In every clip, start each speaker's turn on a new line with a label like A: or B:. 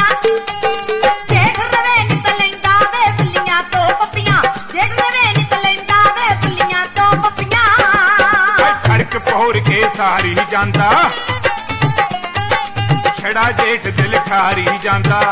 A: जेठ रवे नित लैंदा वे बुल्लियां तो पप्पियां जेठ रवे नित लैंदा वे बुल्लियां तो पप्पियां
B: खड़क पोर के सारी जांदा छड़ा जेठ दिल खारी जांदा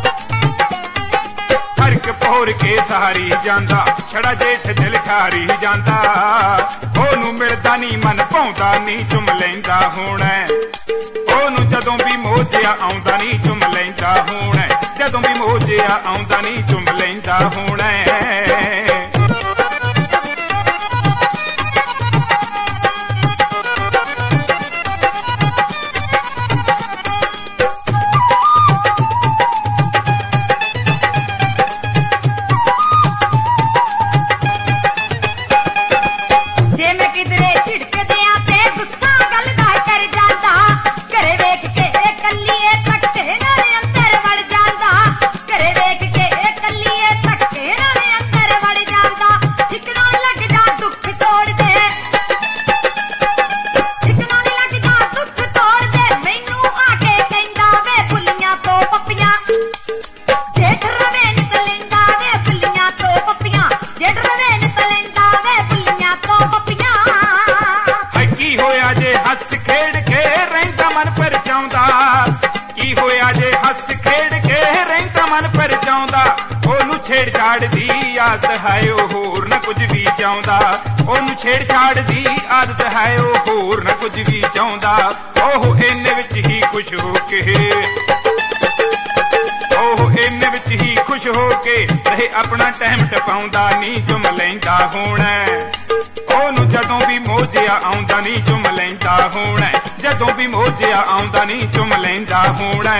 B: खड़क पोर के सारी जांदा छड़ा जेठ दिल खारी जांदा ओनू मिलदा नी मन पाउंदा नी चुम लैंदा होना ओनू जदों भी मोजिया आउंदा नी चुम लैंदा होना जदों भी मोजिया आउंदा नी चुम लैंदा होना छेड़छाड़ दी आदत है होर न कुछ भी चाहता ओनू छेड़छाड़ दी आदत है होर न कुछ भी चाहता ओह इन्ने विच ही खुश होके ओह इन्ने विच ही खुश होके रहे अपना टाइम टपाउंदा नी चुम लैंदा होना ओनू जदों भी मोजिया आउंदा नी चुम लैंदा होना जदों भी मोजिया आउंदा नी चुम लैंदा होना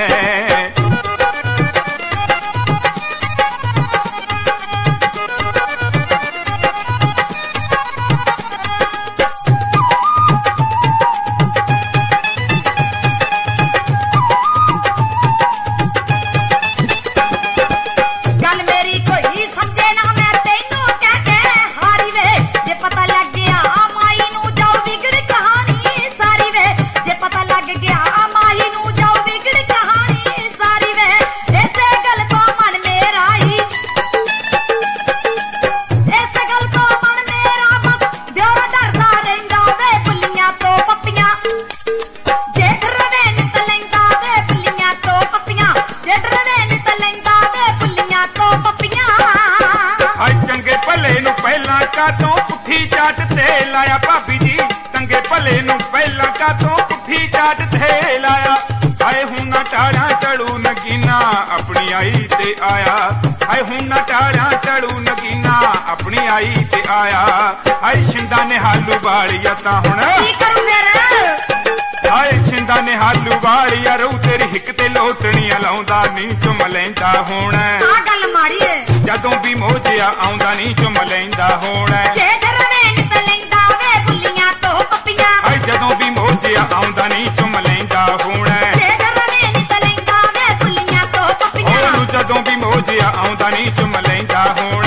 B: कातों पुठी चाट ते लाया भाभी जी चंगे भले नू पहला कातों पुठी चाट ते लाया आए हूं ना टाड़ा चढ़ू नगीना अपनी आई ते आया आए हूं ना टाड़ा चढ़ू नगीना अपनी आई ते आया आए छिंदा ने हालू बालिया ता हुण आए छिंदा ने हालू बालिया रू तेरी हिक ते लोटणियां लाउंदा नी चुम लैंदा होना आ गल माड़ी है जदों भी मोजिया आउंदा नी चुम लैंदा होना जेठ रवे नित लैंदा वे बुल्लियां तो पप्पियां हाय जदों भी मोजिया आउंदा नी चुम लैंदा होना जेठ रवे नित लैंदा वे बुल्लियां तो पप्पियां जदों भी मोजिया आउंदा नी चुम लैंदा होना